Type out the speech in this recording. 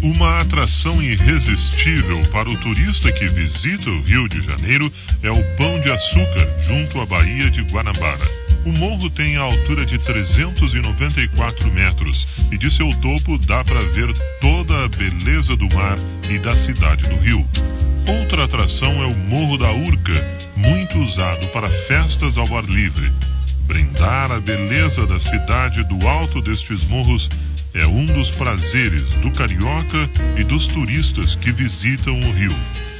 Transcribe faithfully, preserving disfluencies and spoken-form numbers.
Uma atração irresistível para o turista que visita o Rio de Janeiro é o Pão de Açúcar, junto à Baía de Guanabara. O morro tem a altura de trezentos e noventa e quatro metros e de seu topo dá para ver toda a beleza do mar e da cidade do Rio. Outra atração é o Morro da Urca, muito usado para festas ao ar livre. Brindar a beleza da cidade do alto destes morros é um dos prazeres do carioca e dos turistas que visitam o Rio.